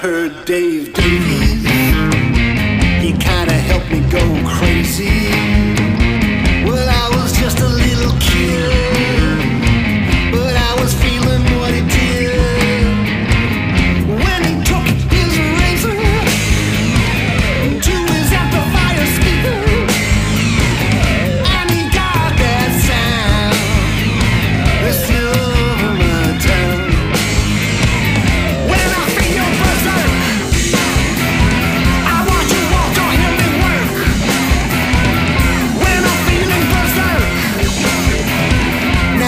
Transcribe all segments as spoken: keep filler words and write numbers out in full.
heard Dave Davies. He kinda helped me go crazy. Well, I was just a little kid, but I was feeling what he did. When he took his razor to his amplifier speaker, and he got that sound that's still over my town. When I feel your berserk, I watch you walk or hear me work. When I'm feeling berserk,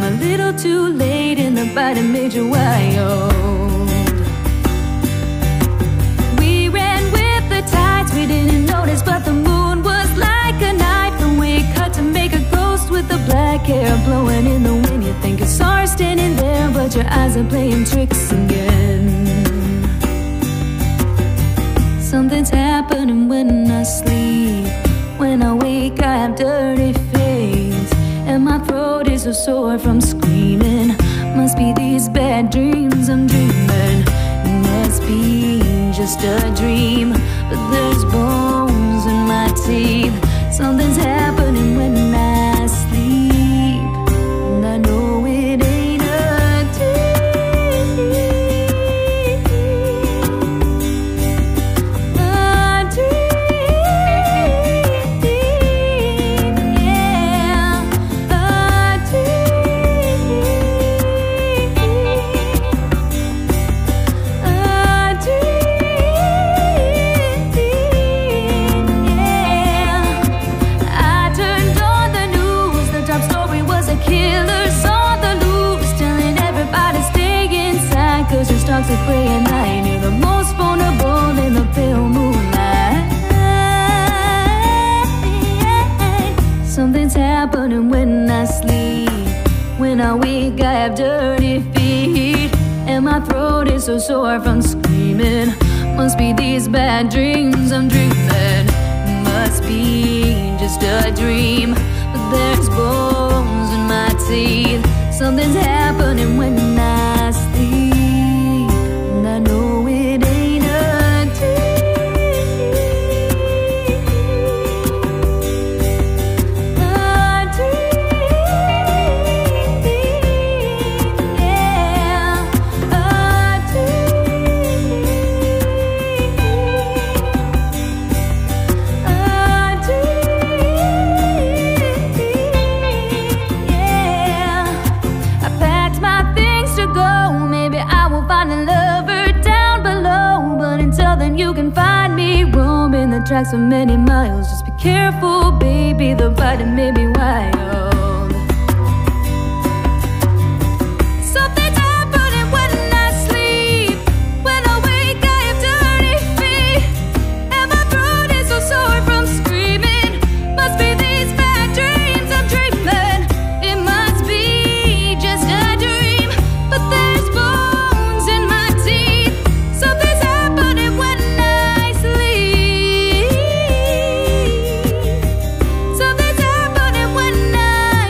a little too late and the bite made you wild. We ran with the tides, we didn't notice, but the moon was like a knife, and we cut to make a ghost with the black hair blowing in the wind. You think you saw her standing there, but your eyes are playing tricks again. Something's happening when I sleep. When I wake I have dirty face, and my throat is so sore from screaming. Must be these bad dreams I'm dreaming. It must be just a dream, but there's bones in my teeth. Something's happening when I sleep, and I know it ain't a dream. A dream, yeah, a dream, a dream, yeah. I turned on the news, the top story was a killer's on the loose, telling everybody stay inside, cause your stocks are prey at night. You're the most vulnerable in the pale moonlight. Something's happening when I sleep. When I wake I have dirty feet, and my throat is so sore from screaming. Must be these bad dreams I'm dreaming. Must be just a dream, but there's bones in my teeth. Something's happening when I sleep, and I know it ain't a dream. A dream, yeah, a dream, a dream, yeah. I packed my things to go. Maybe I will find a lover down below, but until then you can find me roaming the tracks for many miles. Just be careful, baby, the bite may be wild. Something's happening when I sleep. When I wake I have dirty feet, and my throat is so sore from screaming. Must be these bad dreams I'm dreaming. It must be just a dream, but there's bones in my teeth. Something's happening when I sleep. Something's happening when I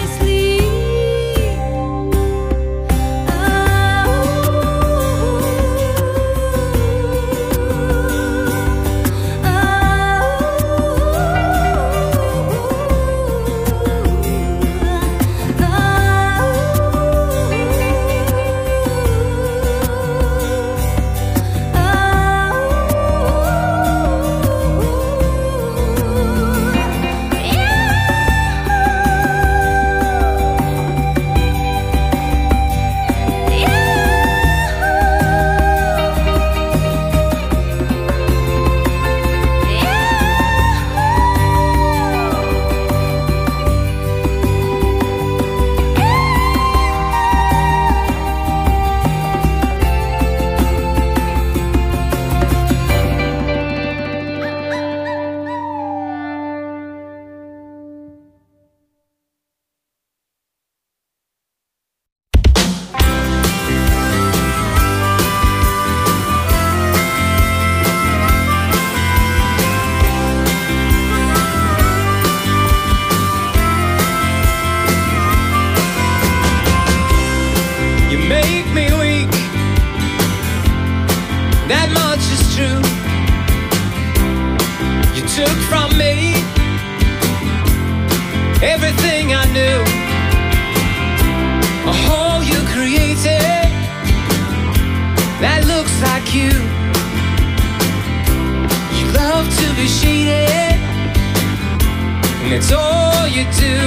took from me everything I knew, a hole you created that looks like you. You love to be shaded, and it's all you do.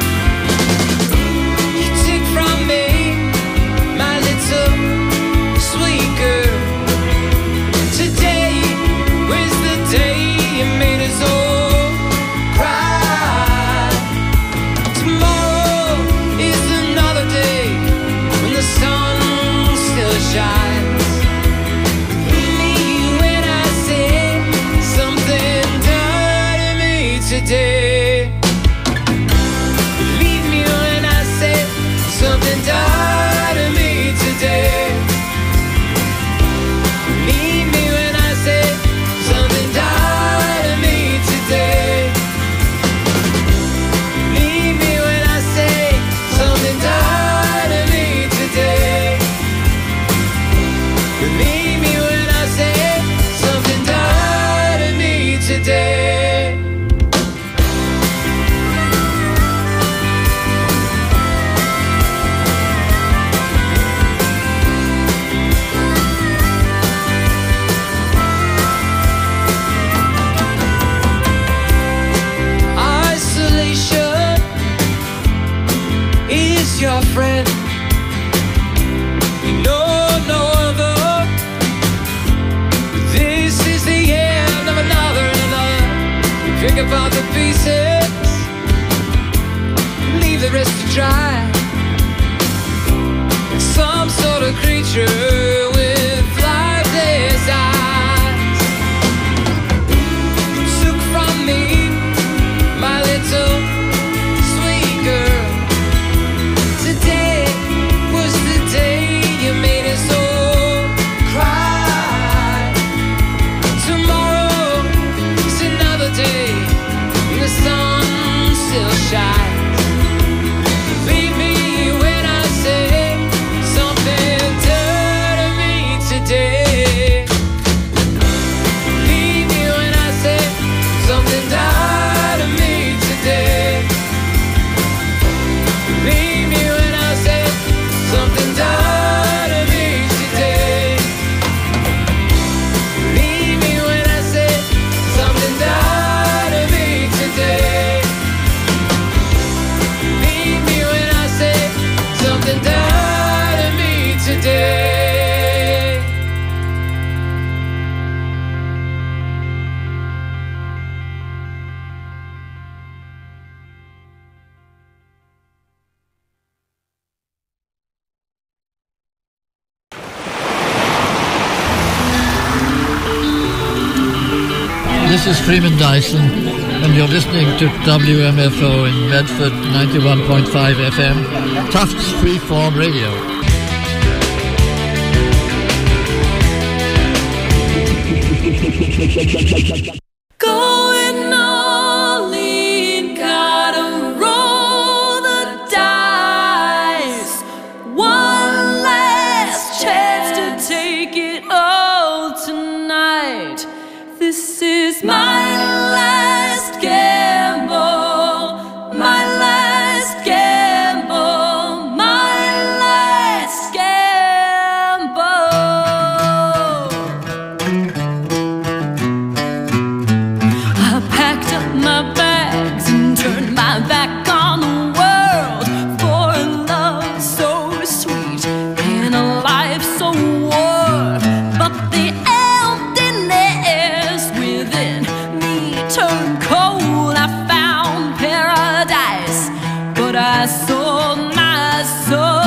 You take from me my little sweet girl. Today was the day you made us all cry. Tomorrow is another day, today. Believe me when I say something died of me today. Believe me when I say something died of me today. Believe me when I say something died of me today. Believe me when I say something died of me today. Isolation is your friend. You know no other. This is the end of another and another. Pick apart the pieces, leave the rest to dry. Some sort of creature with lifeless eyes took from me my little sweet girl. Today was the day you made us all cry. Tomorrow's another day, and the sun still shines. Believe me when I say something died of me today. Believe me when I say something died of me today. Believe me when I say something died of me today. Believe me when I say something died of me today. Believe me when I say something died of me today. This is Freeman Dyson, and you're listening to W M F O in Medford, ninety-one point five F M, Tufts Freeform Radio. Going all in, gotta roll the dice. One last chance to take it all tonight. This is my last gamble, my last gamble, my last gamble. I packed up my bags and turned my back on the world for a love so sweet and a life so warm. But the emptiness within me turned cold. I found paradise, but I sold my soul.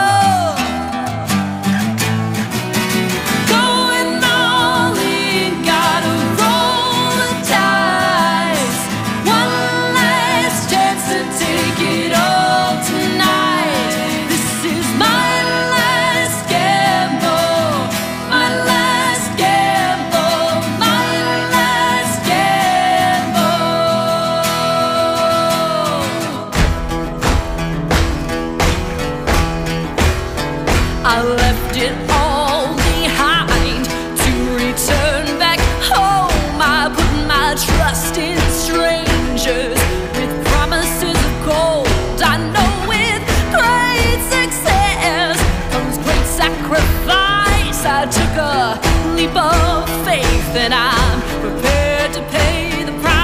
Going all in, gotta roll the dice. One last chance to take it all tonight. This is my last gamble, my last gamble, my last gamble. I left it all behind to return back home. I put my trust in strangers with promises of gold. I know with great success comes great sacrifice. I took a leap of faith and I'm prepared to pay the price.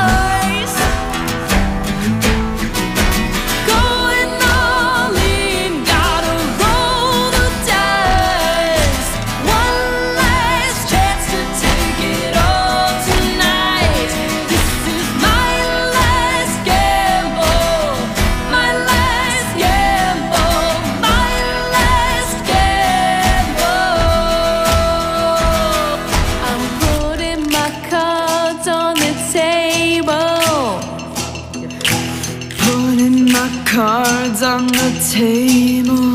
Going all in, gotta roll the dice. One last chance to take it all tonight. This is my last gamble, my last gamble, my last gamble. I'm cards on the table.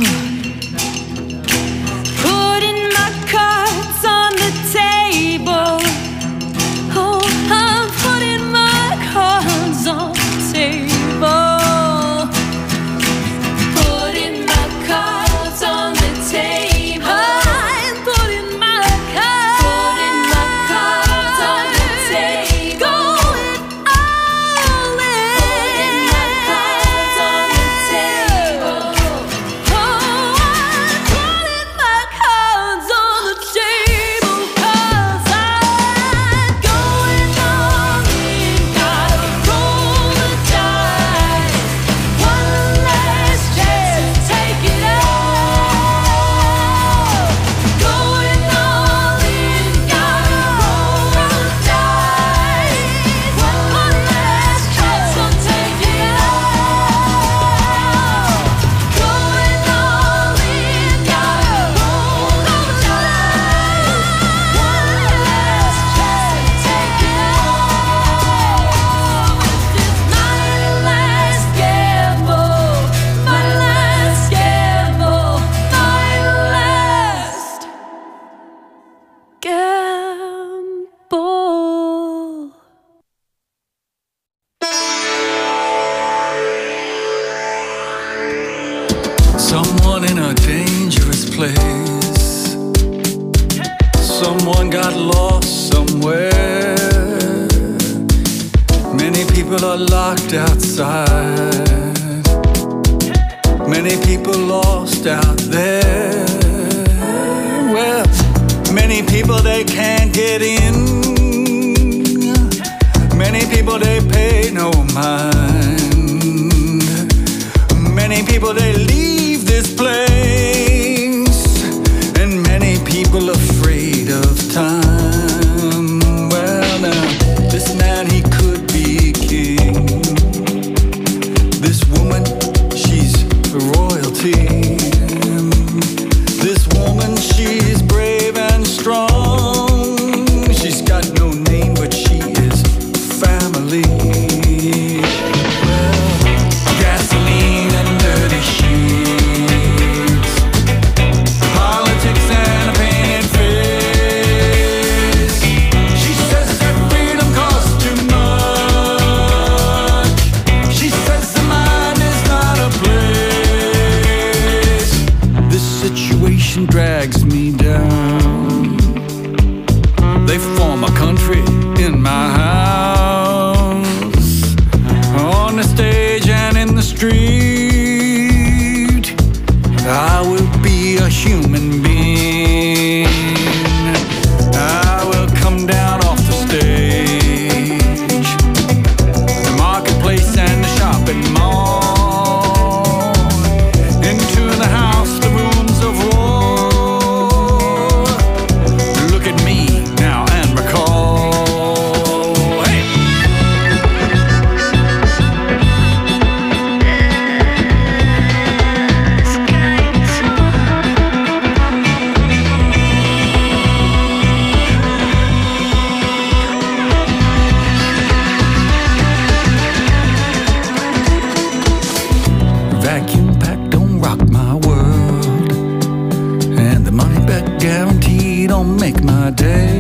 Putting my cards on the table. Oh, I'm putting my cards on the table. Putting my cards on the table. I'm putting my cards. Putting my cards on the table. Going all in. Putting my cards on the table. Oh, I'm putting my cards on the table 'cause I'm going all in. Gotta roll the dice. One last chance to take it all. Going all in. Gotta roll the dice. One last chance to take it all. Going all in. Gotta roll the dice. One last chance to take it all. This is my last gamble. My last gamble. My last gamble. Someone in a dangerous place. Someone got lost somewhere. Many people are locked outside. Many people lost out there. Well, many people they can't get in. Many people they pay no mind. Many people they leave this place. And many people afraid of time. Well, now, this man, he could be king. This woman, she's royalty. This woman, she's brave and strong. She's got no name, but she is family. Well, gasoline and dirty sheets, politics and a painted face. She says that freedom costs too much. She says the mind is not a place. This situation drags me down. They form a country in my house, on the stage and in the street. I will be a human being. I will come down off the stage, the marketplace and the shopping mall, into the house, the rooms of war. Look at me now and recall. Hey! Vacuum pack don't rock my world, and the money back guarantee don't make my day.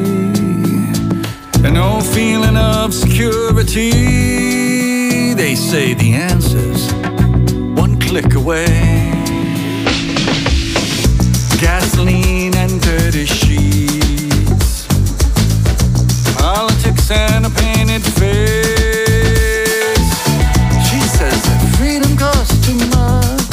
And no feeling of security. They say the answer's one click away. Gasoline and dirty sheets, politics and a painted face. She says that freedom costs too much.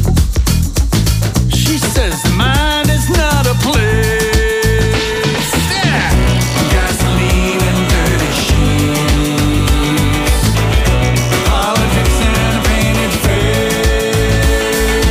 She says the mind is not a place. Yeah. Gasoline and dirty sheets, politics and a painted face.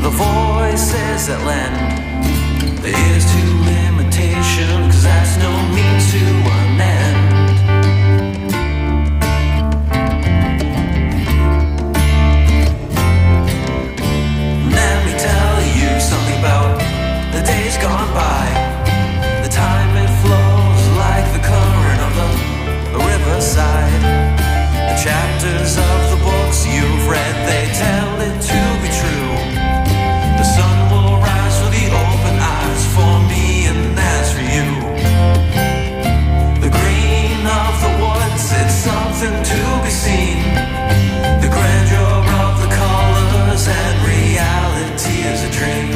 the voices that lend the ears to imitation, 'cause that's no means to an end. Let me tell you something about the days gone by. The time it flows like the current of the, the riverside. The chapters of the books you've read, they tell it to be true. The sun will rise with the open eyes for me, and that's for you. The green of the woods, it's something to be seen. The grandeur of the colors, and reality is a dream.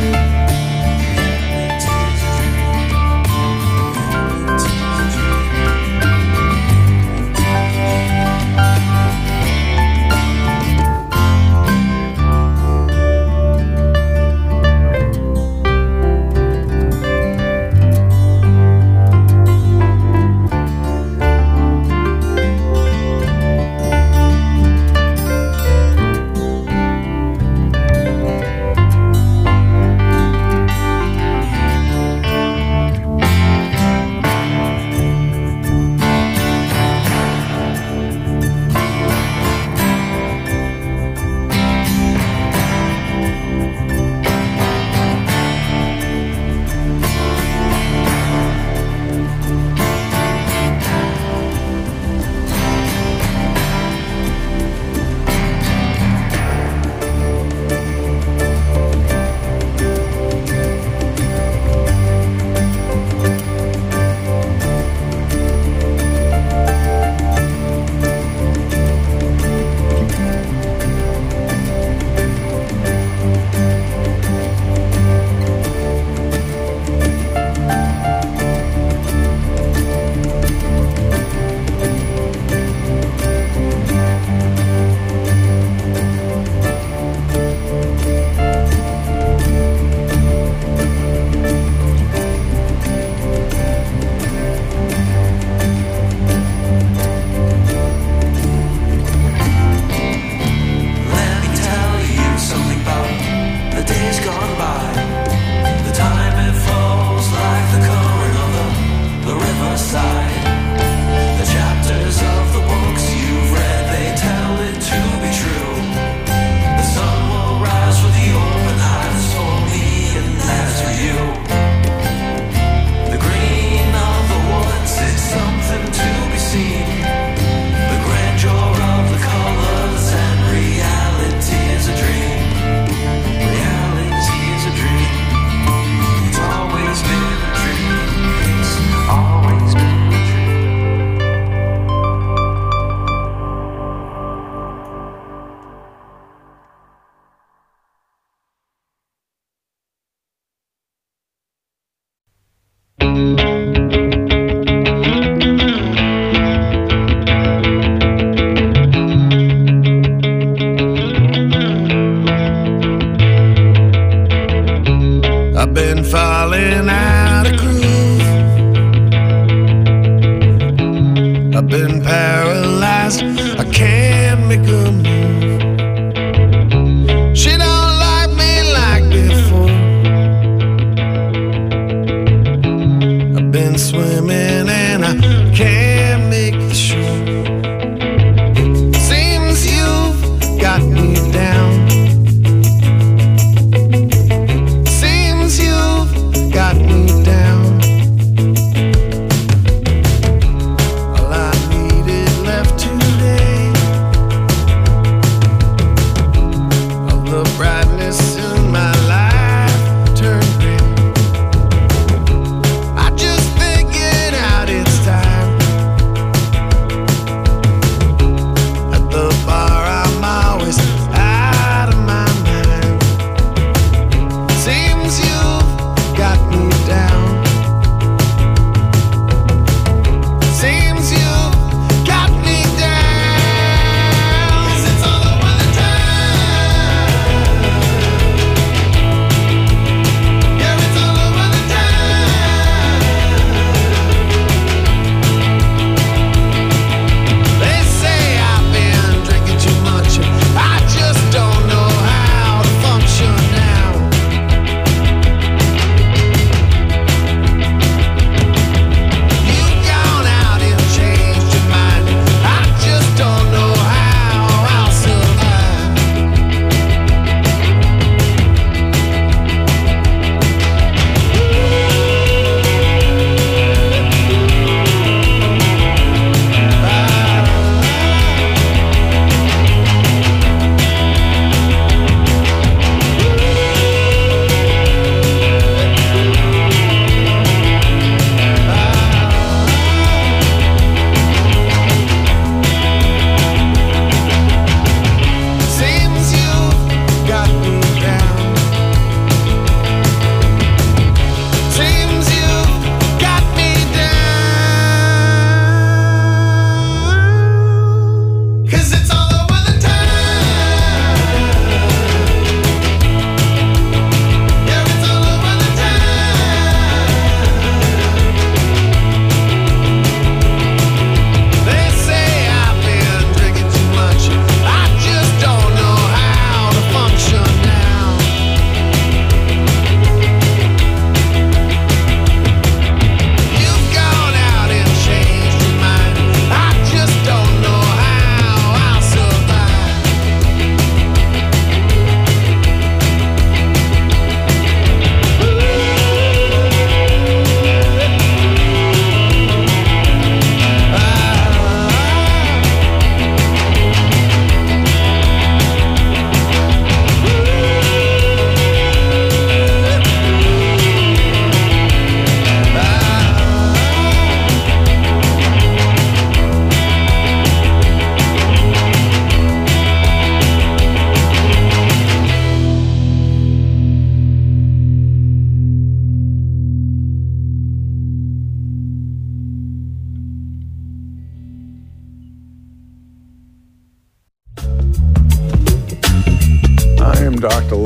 All I needed left today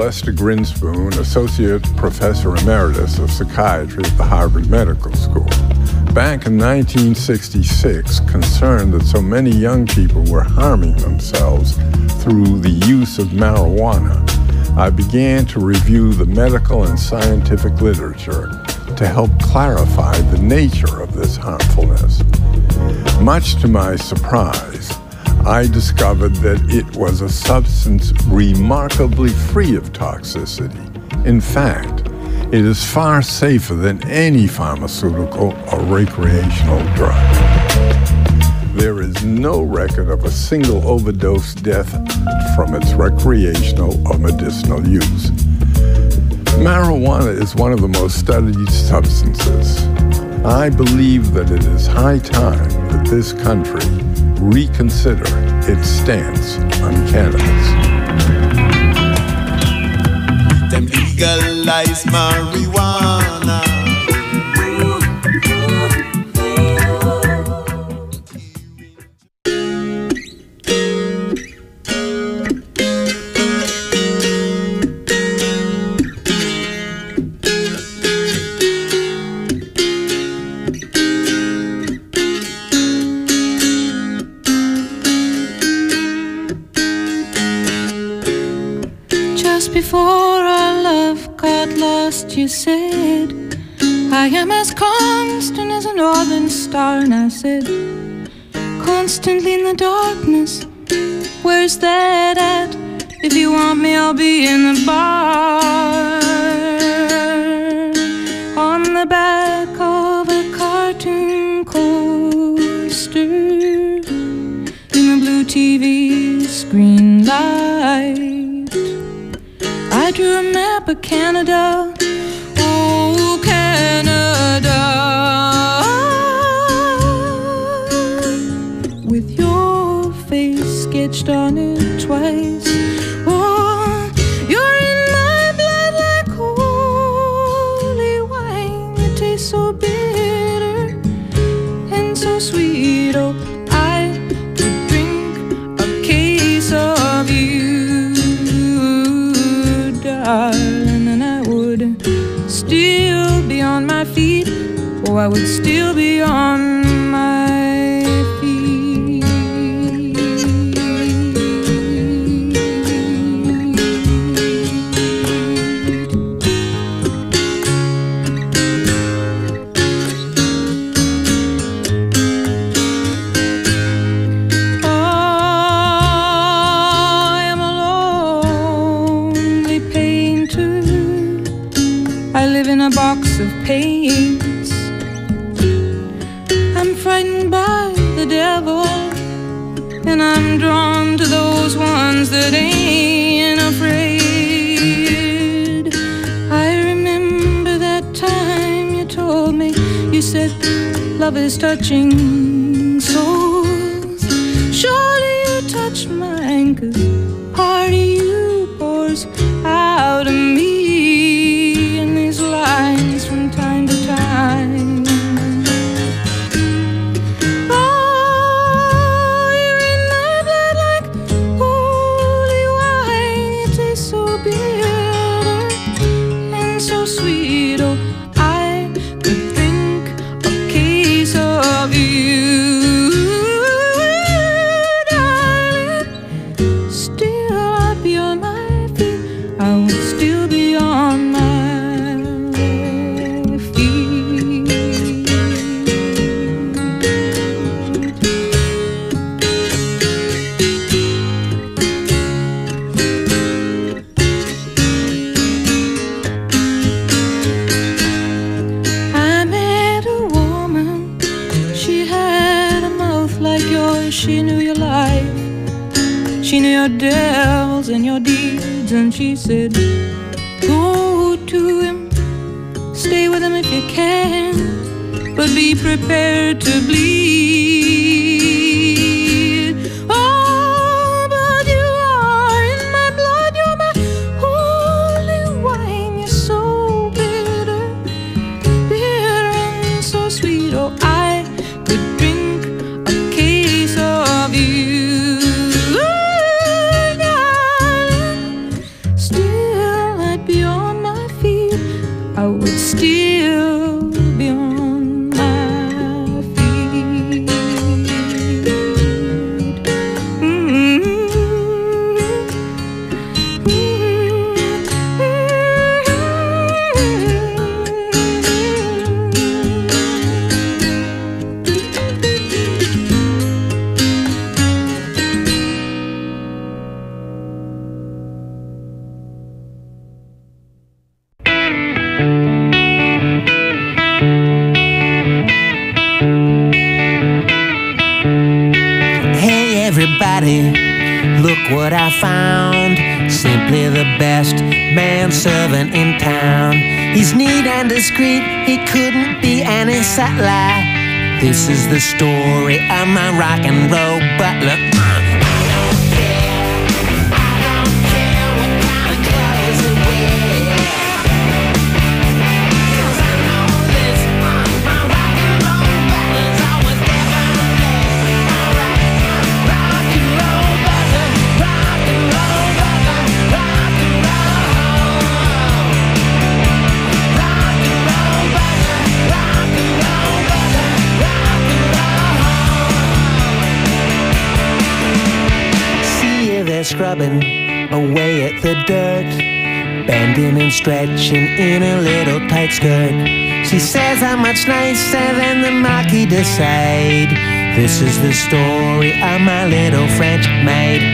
Lester Grinspoon, Associate Professor Emeritus of Psychiatry at the Harvard Medical School. Back in nineteen sixty-six, concerned that so many young people were harming themselves through the use of marijuana, I began to review the medical and scientific literature to help clarify the nature of this harmfulness. Much to my surprise, I discovered that it was a substance remarkably free of toxicity. In fact, it is far safer than any pharmaceutical or recreational drug. There is no record of a single overdose death from its recreational or medicinal use. Marijuana is one of the most studied substances. I believe that it is high time that this country reconsider its stance on cannabis. Them legalize marijuana. Before our love got lost, you said, I am as constant as a northern star. And I said, constantly in the darkness, where's that at? If you want me, I'll be in the bar. On the back of a cartoon coaster, in the blue T V screen light, I drew a map of Canada, oh Canada, with your face sketched on it twice. Oh, you're in my blood like holy wine. You taste so bitter and so sweet. Oh, I could drink a case of you, darling, and I would still be on my feet. Oh, I would still be on my feet. Oh, I am a lonely painter. I live in a box of paints. I'm frightened by the devil, and I'm drawn to those ones that ain't afraid. I remember that time you told me, you said, love is touching souls. Surely you touch mine, 'cause part of you pours out of me in these lines from time to time. Oh, you're in my blood like holy wine. You taste so bitter and so sweet. Oh, I could drink a case of you, darling. Still I'd be on my feet. I would still be on my she knew your life, she knew your devils and your deeds, and she said, go to him, stay with him if you can, but be prepared to bleed. Oh, but you are in my blood, you're my holy wine. You're so bitter, bitter and so sweet. Oh, I could drink a case of you, darling. Still I would still be on my feet. Mm-hmm. Look what I found. Simply the best manservant in town. He's neat and discreet, he couldn't be any sutler. This is the story of my rock and roll butler. Scrubbing away at the dirt, bending and stretching in a little tight skirt. She says I'm much nicer than the Marquis de Sade. This is the story of my little French maid.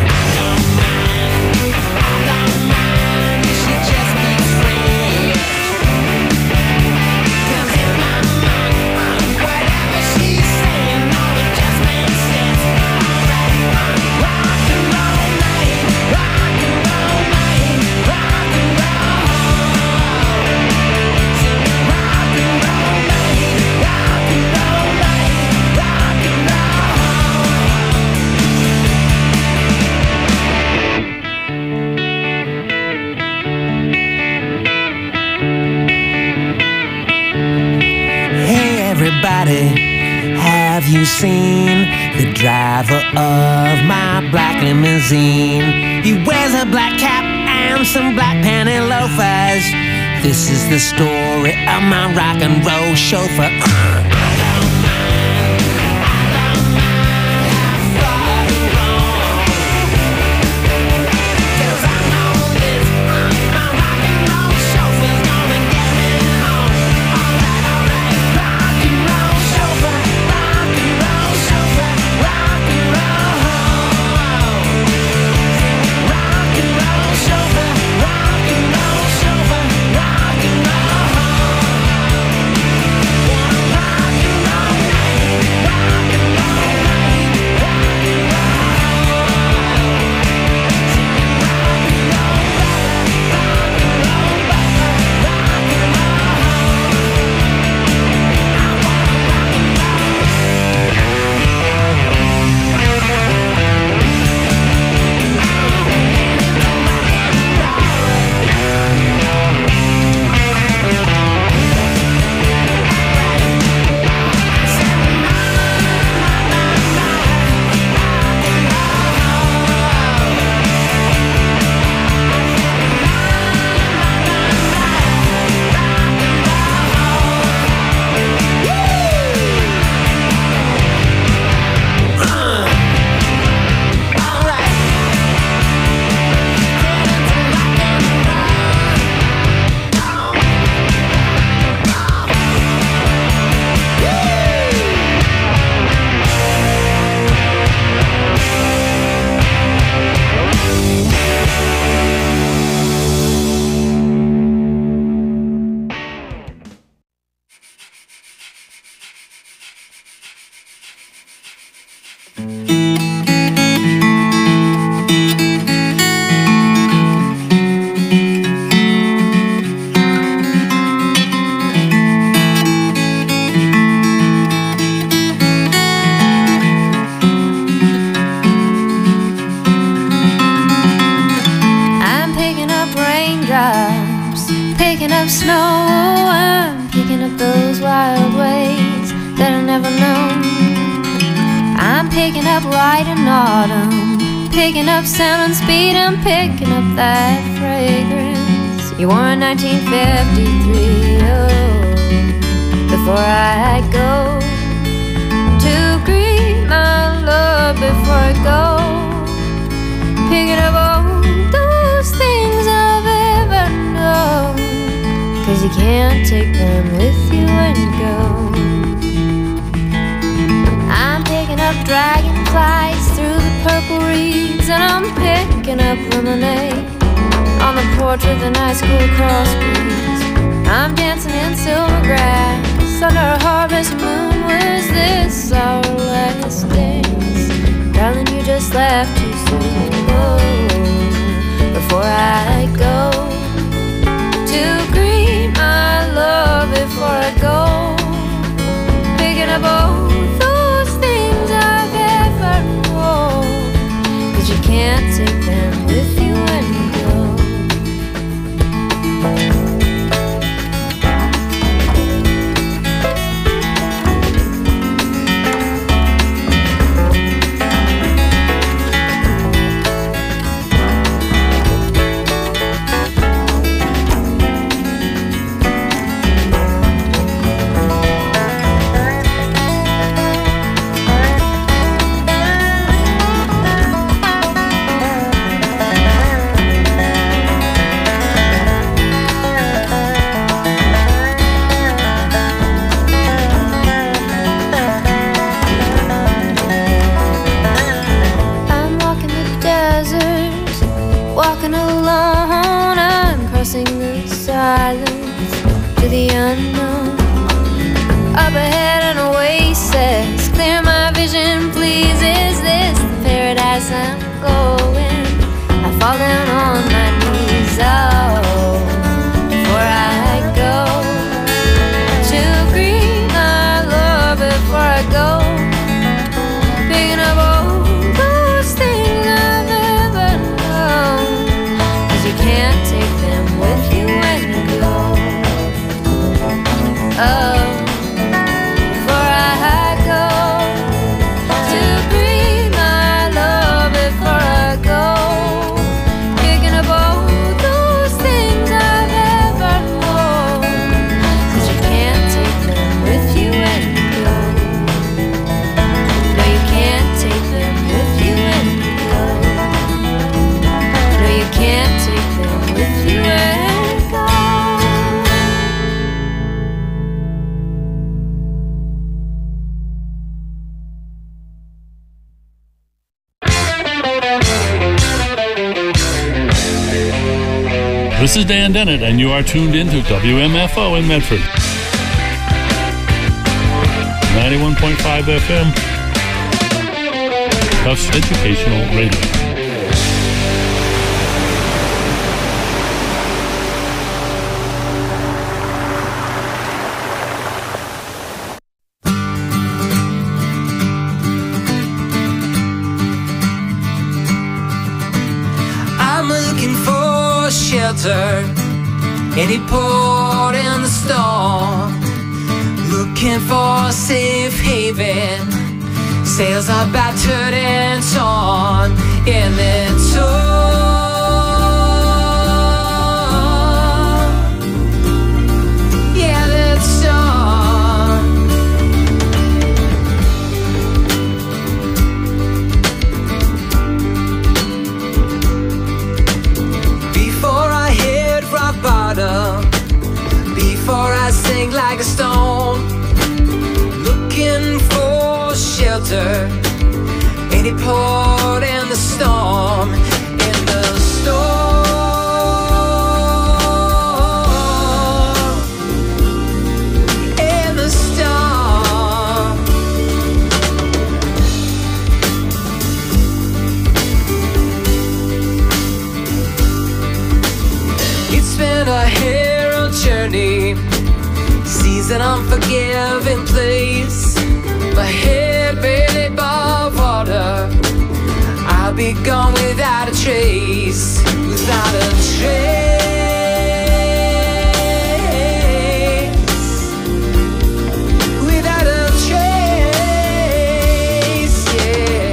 Have you seen the driver of my black limousine? He wears a black cap and some black panty loafers. This is the story of my rock and roll chauffeur. uh. of snow, I'm picking up those wild ways that I never known. I'm picking up light and autumn, picking up sound and speed. I'm picking up that fragrance You were in nineteen fifty-three. Oh, before I go to greet my love, before I go picking up all those things I've ever known, 'cause you can't take them with you when you go. I'm picking up dragonflies through the purple reeds, and I'm picking up lemonade on the porch with a nice cool cross breeze. I'm dancing in silver grass under a harvest moon. Was this our last dance? Darling, you just left too soon. Oh, before I go to greet my love, before I go picking up all those things I've ever known, 'cause you can't take them with you when you go. Walking alone, I'm crossing the silence to the unknown. Up ahead an oasis, clear my vision please. Is this the paradise I'm going? I fall down on my knees. Oh, before I go to greet my love, before I go picking up all those things I've ever known, 'cause you can't take them with you when you go. Oh, before I go to greet my love, before I go picking up all those things I've ever known, 'cause you can't take them with you when you go. No, you can't take them with you when you go. No, you can't take them with you when you go. This is Dan Dennett, and you are tuned in to W M F O in Medford. ninety-one point five F M. Tufts Educational Radio. I'm looking for shelter, any port in the storm. Looking for a safe haven, sails are battered and torn in the storm. Yeah, that storm. Before I hit rock bottom, before I sink like a stone, looking for shelter, any port in the storm, in the storm, in the storm. It's been a hero journey, seas an unforgiving place. My head barely above water, I'll be gone without a trace, without a trace, without a trace, yeah.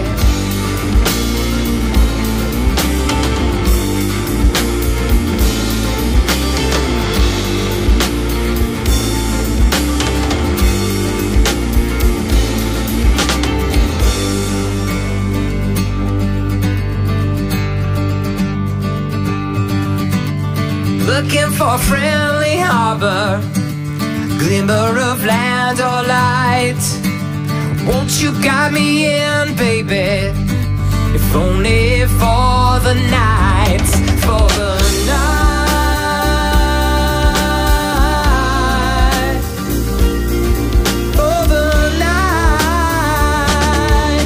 a friendly harbor, glimmer of land or light. Won't you guide me in, baby, if only for the night, for the night, for the night.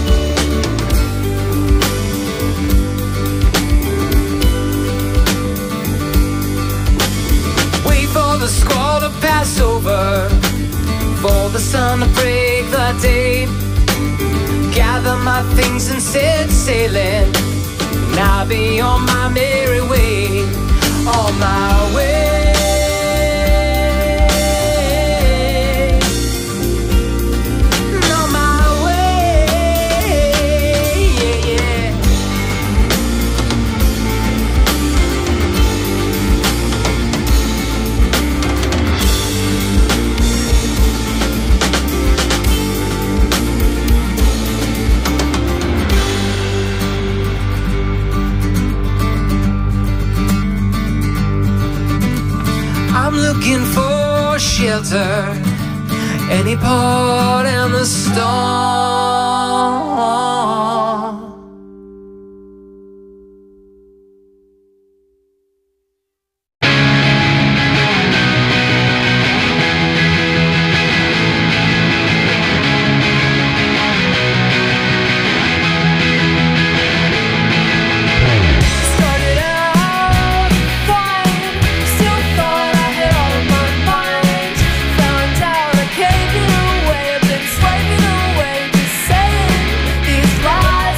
Wait for the squall to pass over, for the sun to break the day. Gather my things and set sailing, and I'll be on my merry way, on my way, on my way, yeah, yeah. I'm looking for shelter, any port in the storm. Started out fine, still thought I had all of my mind. Found out I can't get away, I've been swiping away, just saying these lies.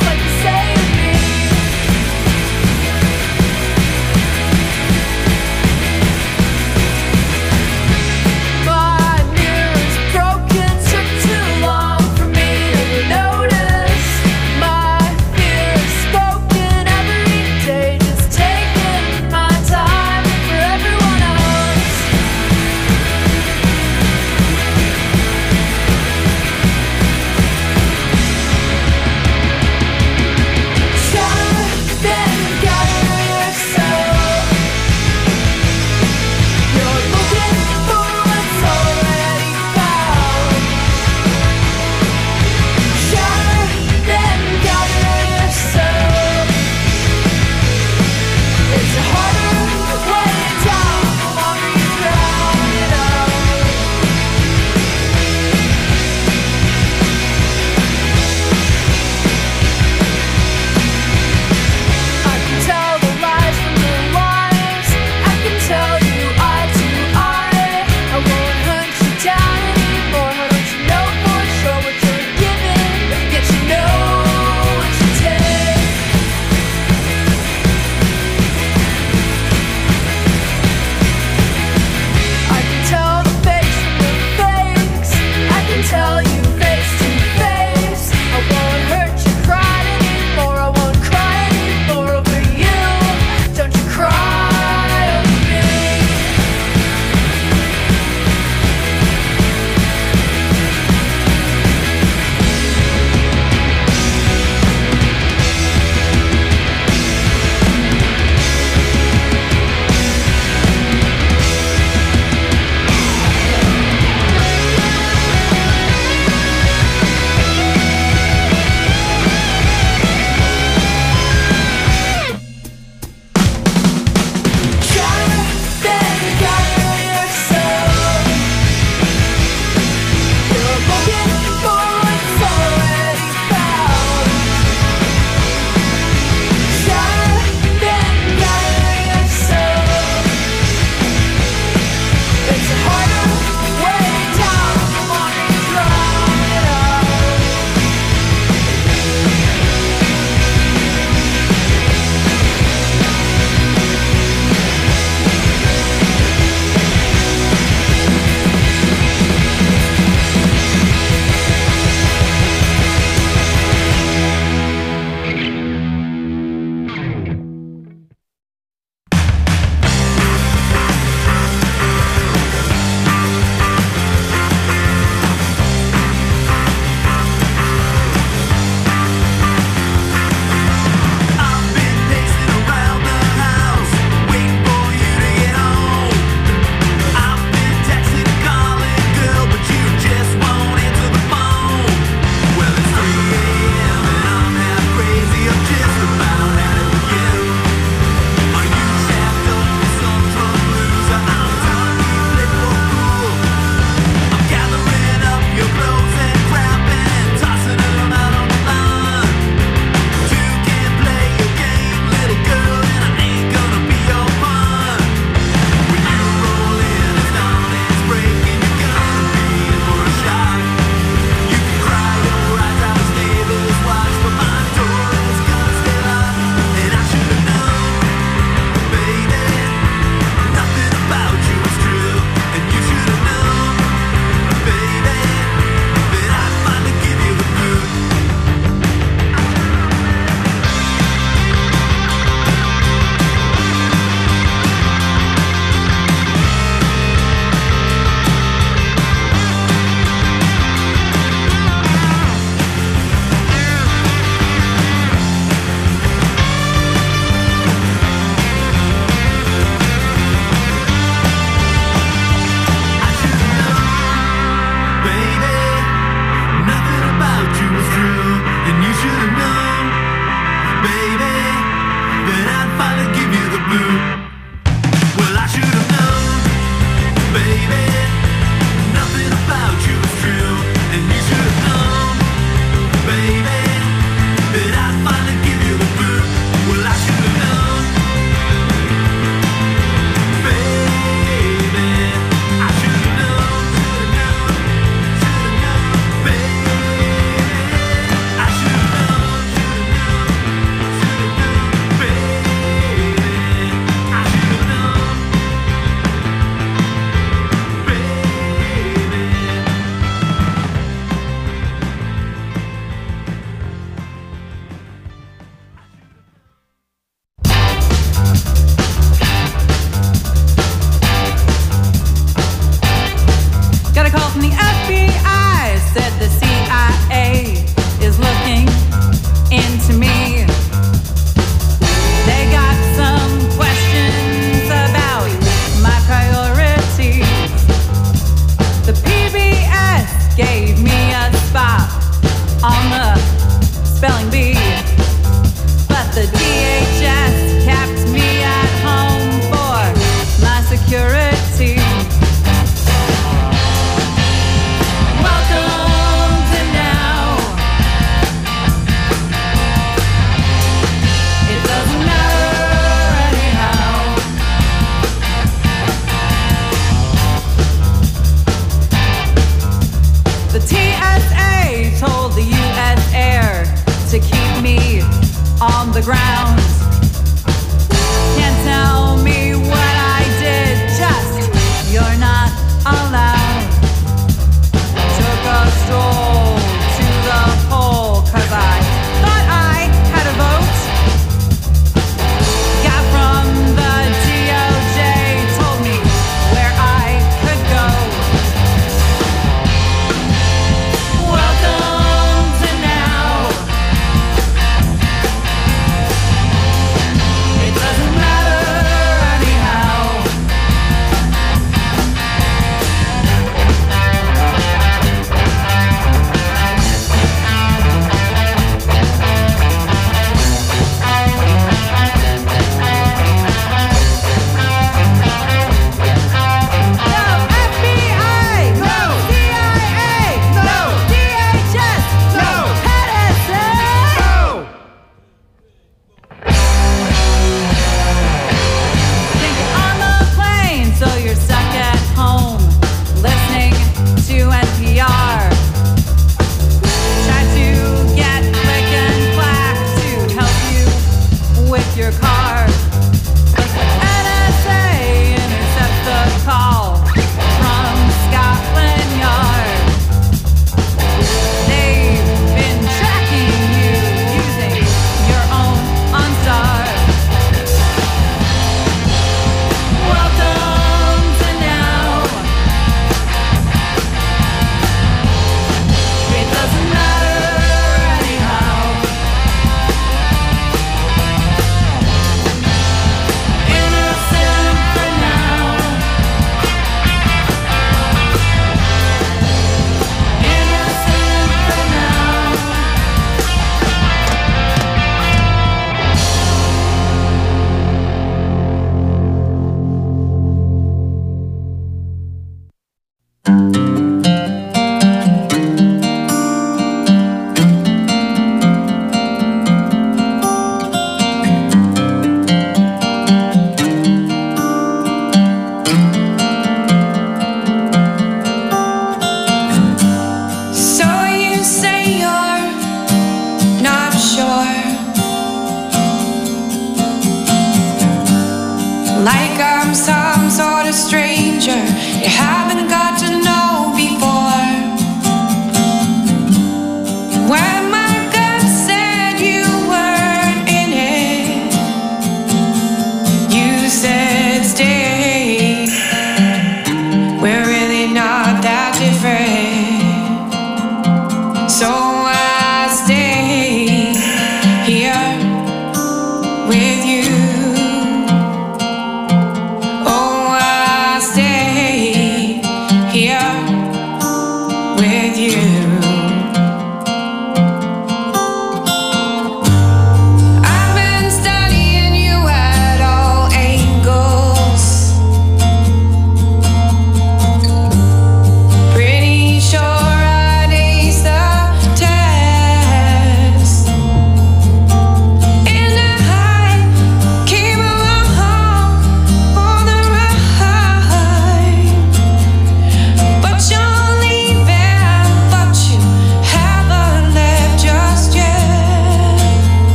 You have